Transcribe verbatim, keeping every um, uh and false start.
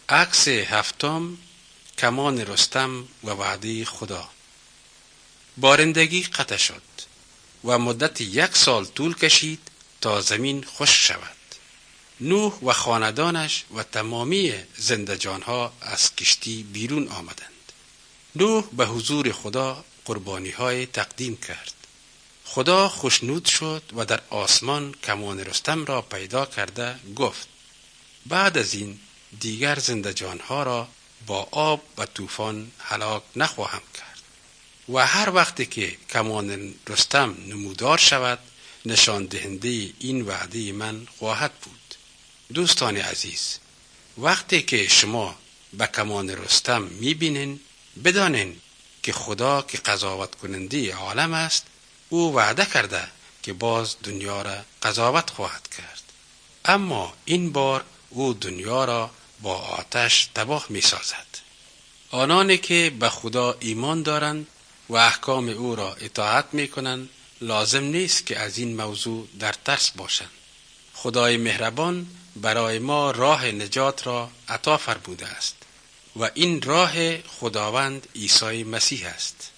عکس هفتم، کمان رستم و وعده خدا. بارندگی قطع شد و مدت یک سال طول کشید تا زمین خشک شود. نوح و خاندانش و تمامی زنده جانها از کشتی بیرون آمدند. نوح به حضور خدا قربانی های تقدیم کرد. خدا خوشنود شد و در آسمان کمان رستم را پیدا کرده گفت: بعد از این دیگر زنده جانها را با آب و طوفان هلاک نخواهم کرد و هر وقتی که کمان رستم نمودار شود نشان دهنده این وعده من خواهد بود. دوستان عزیز، وقتی که شما به کمان رستم میبینین بدانین که خدا که قضاوت کننده عالم است، او وعده کرده که باز دنیا را قضاوت خواهد کرد، اما این بار او دنیا را با آتش تباه می سازد. آنانی که به خدا ایمان دارند و احکام او را اطاعت می کنند لازم نیست که از این موضوع در ترس باشند. خدای مهربان برای ما راه نجات را عطا فرموده است و این راه خداوند عیسی مسیح است.